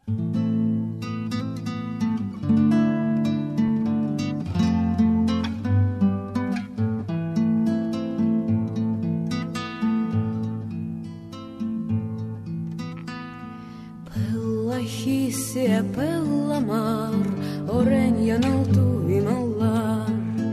Hisse pellamar, oren notuimallar.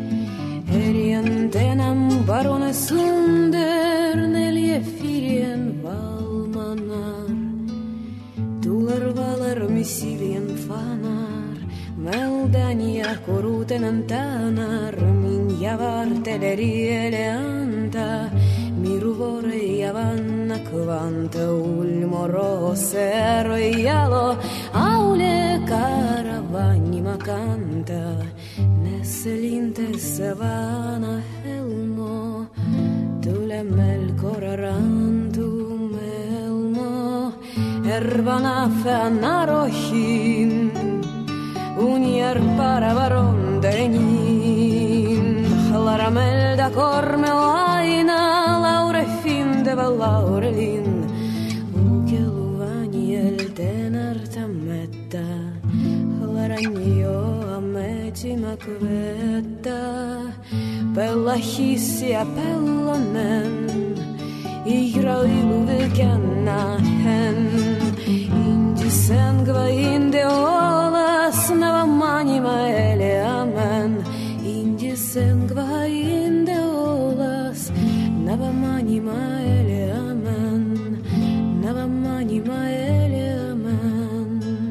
Herjantenam barones under neljefirien valmanar. Tulervaler missilien fanar, meldania korutenen tanar. Min javarteleriele anta, miruvore javanna kvanta ulmorose roialo aule caravanima canta nesselinte savana helmo tulemel corarantum elmo ervana fanarohin unier paravaron denin laramel da cormelaina laure fin de laurelin ukeluvaniel tenartametta laranio ametima kvetta pella hissia pellanen igralilu vilkenna hen indisen gvainde olas navamanima eleamen indisen gvainde olas navamanima eleamen navamanima eleamen.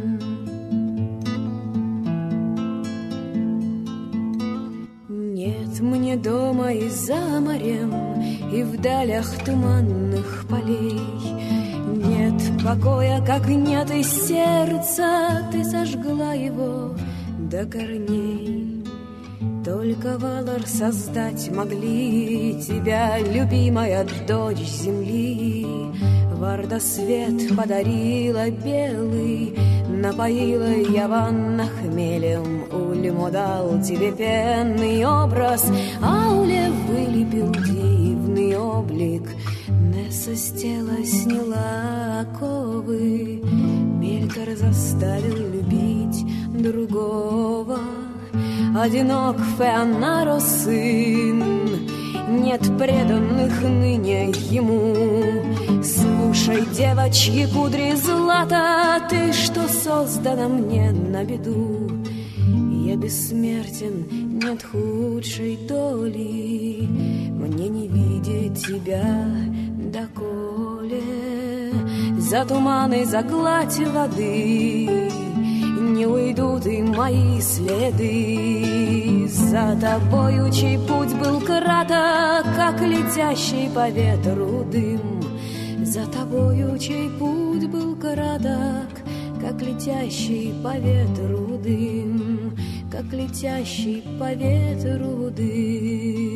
Нет мне дома и за морем, и в далях туманных полей. Нет покоя, как нет и сердца, ты сожгла его до корней. Только валар создать могли тебя, любимая дочь земли. Варда свет подарила белый, напоила Яванна хмелем. Ульмо дал тебе пенный образ, Ауле вылепил дивный облик. Несса с тела сняла оковы, Мелькар заставил любить другого. Одинок Феонаро сын, нет преданных ныне ему. Слушай, девочьи кудри злата, ты, что создана мне на беду. Я бессмертен, нет худшей доли, мне не видеть тебя доколе. За туманы, за гладь воды не уйдут и мои следы. За тобою, чей путь был краток, как летящий по ветру дым. За тобою, чей путь был краток, как летящий по ветру дым, как летящий по ветру дым.